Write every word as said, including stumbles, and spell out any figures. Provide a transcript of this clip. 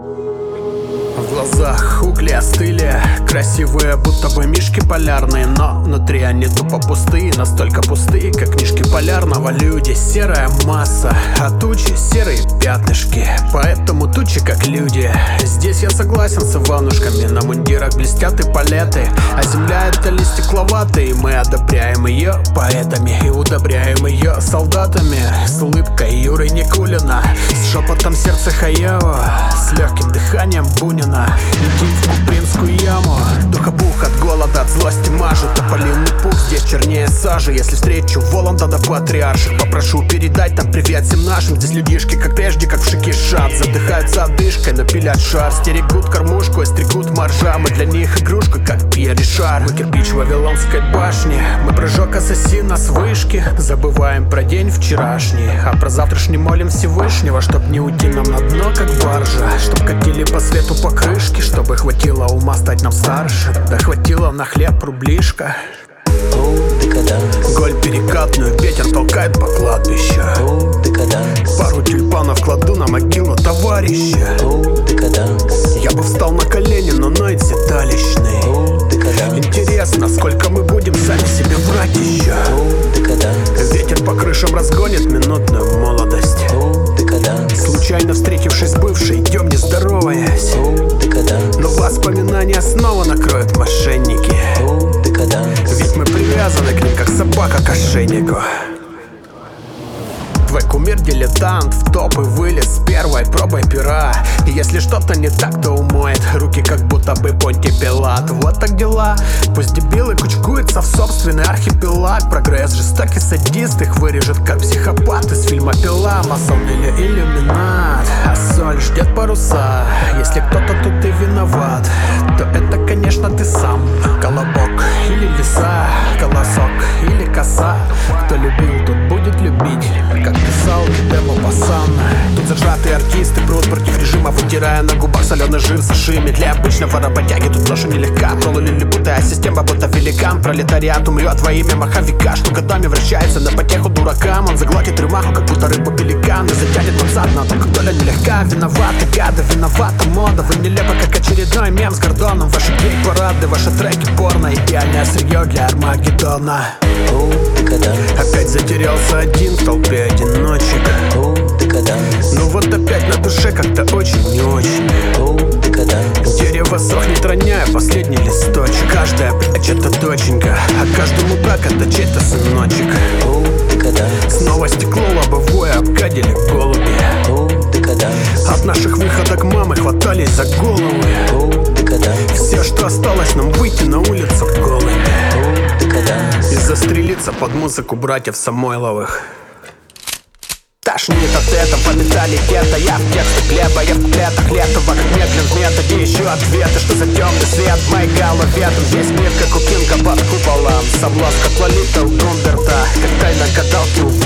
В глазах угли остыли, красивые, будто бы мишки полярные, но внутри они тупо пустые, настолько пустые, как книжки полярного. Люди — серая масса, а тучи — серые пятнышки, поэтому тучи как люди. Здесь я согласен с Иванушками, на мундирах блестят и палеты, а земля — это лист стекловатый, и мы одобряем ее поэтами и удобряем ее солдатами. С улыбкой Юры Никулина, с шепотом сердца Хаява, с легким дыханием Бунина. Летим в Купринскую яму, духобух от голода, от злости мажет, тополиный пух здесь чернее сажи. Если встречу Воланда да патриарших, попрошу передать там привет всем нашим. Здесь людишки как прежде, как в Шикишат, задыхаются одышкой, но пилят шар, стерегут кормушку и стригут моржа. Мы для них игрушка, как Пьер Ришар. Мы кирпич Вавилонской башни, мы прыжок ассасина с вышки. Забываем про день вчерашний, а про завтрашний молим Всевышнего, чтоб не уйти нам на дно, как баржа, чтоб катили по свету по крышке, чтобы хватило ума стать нам старше, да хватило на хлеб рублишка. Голь перекатную ветер толкает по кладбищу, пару тюльпанов кладу на могилу товарища. Я бы встал на колени, но ноет седалищный. Интересно, сколько мы будем сами себе врать еще. Ветер по крышам разгонит минутную молодость. Случайно встретившись с бывшей, идем не здороваясь, но воспоминания снова накроют мошенники, ведь мы привязаны к ним, как собака к ошейнику. Твой кумир дилетант, в топ и вылез с первой пробой пера. И если что-то не так, то умоет руки, как будто бы Понтий Пилат. Вот так дела. Пусть дебилы кучкуются в собственный архипелаг. Прогресс жестокий садист их вырежет, как психопат из фильма «Пила». Масон или иллюминат, а соль ждет паруса. Если кто-то тут и виноват, то это, конечно, ты сам. Колобок или лиса, колосок или коса. Кто любил, тот будет любить, как писал Демо Пасан. Тут зажатые артисты прут против режима, вытирая на губах соленый жир сашими. Для обычного работяги тут ноша нелегка. Пролили путая система, будто великан. Пролетариат умрет во имя маховика, что годами вращается на потеху дуракам. Он заглотит рюмаху, как будто рыбу пеликан, и затянет под зад, но только доля нелегка. Виноваты гады, виновата мода. Вы нелепо, как очередной мем с Гордоном. Ваши гей-парады, ваши треки порно, идеальное сырье для Армагеддона. Опять затерялся один в толпе одиночек. Ну вот опять на душе как-то очень не очень. Дерево сохнет, роняя последний листочек. Каждая плачь — это доченька, а каждому брак — это чей-то сыночек. Снова стекло лобовое обгадили голуби. От наших выходок мамы хватались за головы. Все, что осталось нам, выйти на улицу голыми и застрелиться под музыку братьев Самойловых. Тошнит от этого менталитета. Я в тексте хлеба, я в куплетах летова, как медлен в методе. Ищу ответы, что за темный свет в моей голове. Там весь мир, как у Кинга под куполом. Соблазн, как Лолита у Гумберта, как тайна гадалки у